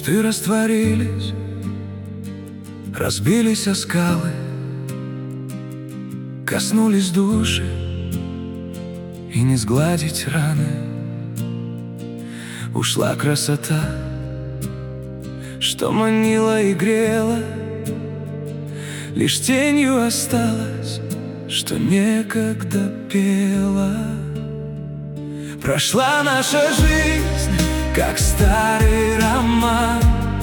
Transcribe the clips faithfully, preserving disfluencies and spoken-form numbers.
Мечты растворились, разбились о скалы, коснулись души, и не сгладить раны. Ушла красота, что манила и грела, лишь тенью осталось, что некогда пела. Прошла наша жизнь, как старый роман.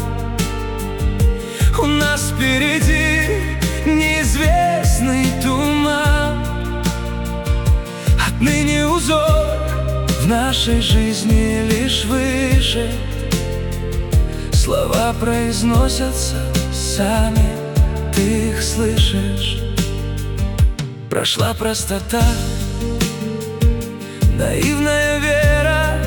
У нас впереди неизвестный туман. Отныне узор в нашей жизни лишь выше. Слова произносятся сами, ты их слышишь. Прошла простота, наивная вера,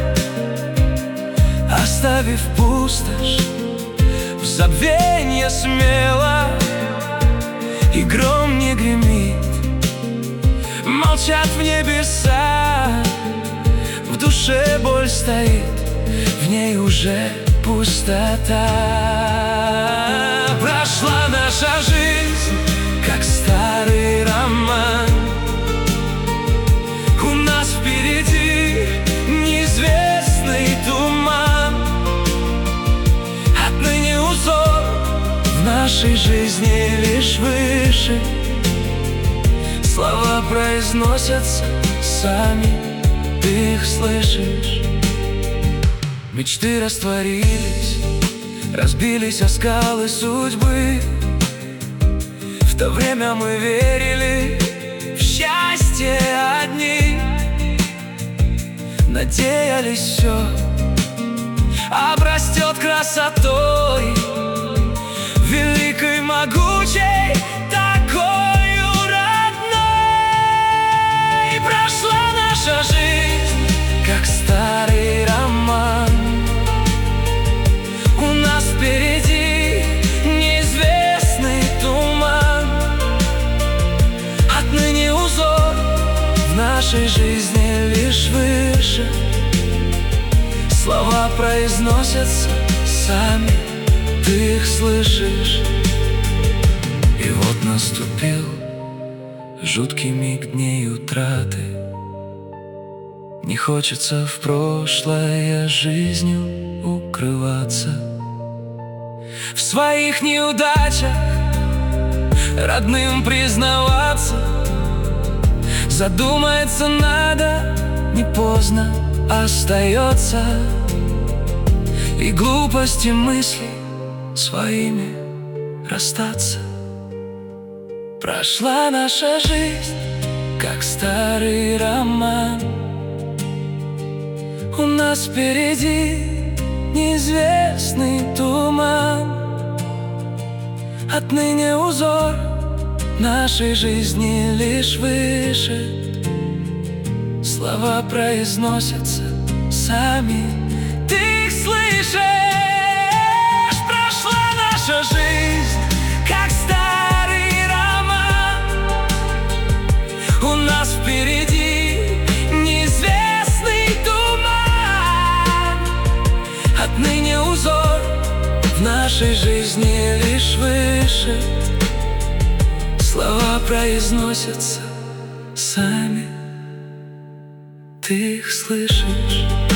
оставив пустошь, в забвенье смело. И гром не гремит, молчат в небеса. В душе боль стоит, в ней уже пустота. Прошла наша жизнь, как старый роман. У нас впереди неизвестный туман. Отныне узор в нашей жизни лишь выше. Слова произносятся сами, ты их слышишь. Мечты растворились, разбились о скалы судьбы. В то время мы верили в счастье одни, надеялись, все обрастет красотой, великой, могучей, такой родной. Прошла наша жизнь, как старый роман. У нас впереди неизвестный туман. Отныне узор в нашей жизни лишь выше. Слова произносятся сами, ты их слышишь. И вот наступил жуткий миг дней утраты. Не хочется в прошлое жизнью укрываться. В своих неудачах родным признаваться. Задумается надо, не поздно остается. И глупости мыслей своими расстаться. Прошла наша жизнь, как старый роман. У нас впереди неизвестный туман. Отныне узор нашей жизни лишь выше. Слова произносятся сами, ты их слышишь. Прошла наша жизнь, как старый роман. У нас впереди неизвестный туман. Отныне узор в нашей жизни лишь выше. Слова произносятся сами, ты их слышишь.